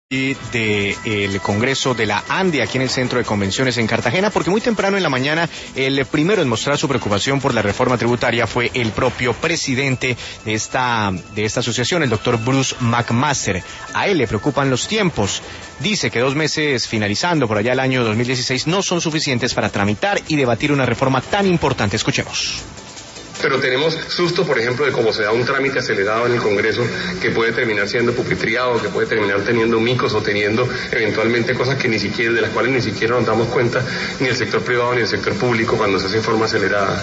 del Congreso de la Ande aquí en el Centro de Convenciones en Cartagena, porque muy temprano en la mañana el primero en mostrar su preocupación por la reforma tributaria fue el propio presidente de esta asociación, el doctor Bruce McMaster. A él le preocupan los tiempos. Dice que 2 meses finalizando por allá el año 2016 no son suficientes para tramitar y debatir una reforma tan importante. Escuchemos. Pero tenemos susto, por ejemplo, de cómo se da un trámite acelerado en el Congreso que puede terminar siendo pupitriado, que puede terminar teniendo micos o teniendo eventualmente cosas que de las cuales ni siquiera nos damos cuenta, ni el sector privado ni el sector público, cuando se hace en forma acelerada.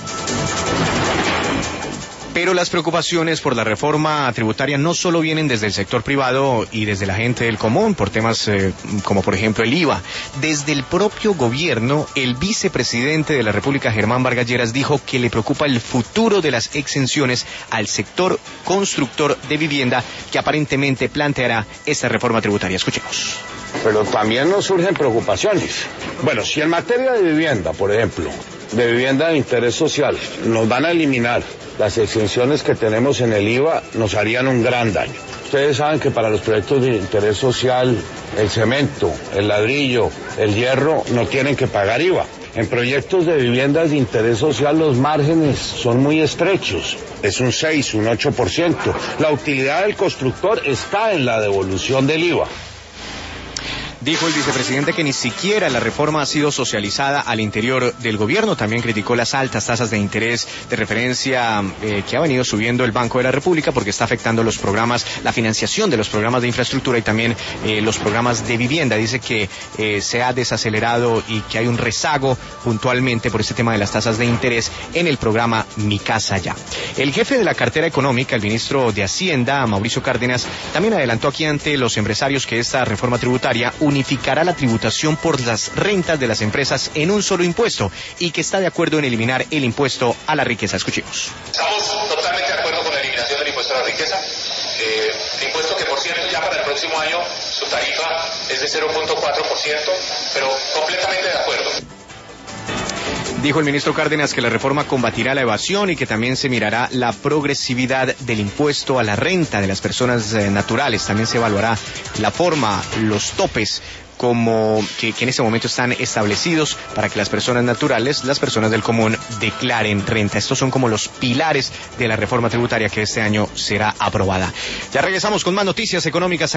Pero las preocupaciones por la reforma tributaria no solo vienen desde el sector privado y desde la gente del común, por temas como por ejemplo el IVA. Desde el propio gobierno, el vicepresidente de la República, Germán Vargas Lleras, dijo que le preocupa el futuro de las exenciones al sector constructor de vivienda que aparentemente planteará esta reforma tributaria. Escuchemos. Pero también nos surgen preocupaciones. Bueno, si en materia de vivienda, por ejemplo, de vivienda de interés social, nos van a eliminar las exenciones que tenemos en el IVA, nos harían un gran daño. Ustedes saben que para los proyectos de interés social, el cemento, el ladrillo, el hierro, no tienen que pagar IVA. En proyectos de viviendas de interés social los márgenes son muy estrechos, es un 6, un 8%. La utilidad del constructor está en la devolución del IVA. Dijo el vicepresidente que ni siquiera la reforma ha sido socializada al interior del gobierno. También criticó las altas tasas de interés de referencia que ha venido subiendo el Banco de la República porque está afectando los programas, la financiación de los programas de infraestructura y también los programas de vivienda. Dice que se ha desacelerado y que hay un rezago puntualmente por este tema de las tasas de interés en el programa Mi Casa Ya. El jefe de la cartera económica, el ministro de Hacienda, Mauricio Cárdenas, también adelantó aquí ante los empresarios que esta reforma tributaria unificará la tributación por las rentas de las empresas en un solo impuesto y que está de acuerdo en eliminar el impuesto a la riqueza. Escuchemos. Estamos totalmente de acuerdo con la eliminación del impuesto a la riqueza. El impuesto que, por cierto, ya para el próximo año su tarifa es de 0.4%, pero completamente de acuerdo. Dijo el ministro Cárdenas que la reforma combatirá la evasión y que también se mirará la progresividad del impuesto a la renta de las personas naturales. También se evaluará la forma, los topes como que en ese momento están establecidos para que las personas naturales, las personas del común, declaren renta. Estos son como los pilares de la reforma tributaria que este año será aprobada. Ya regresamos con más noticias económicas.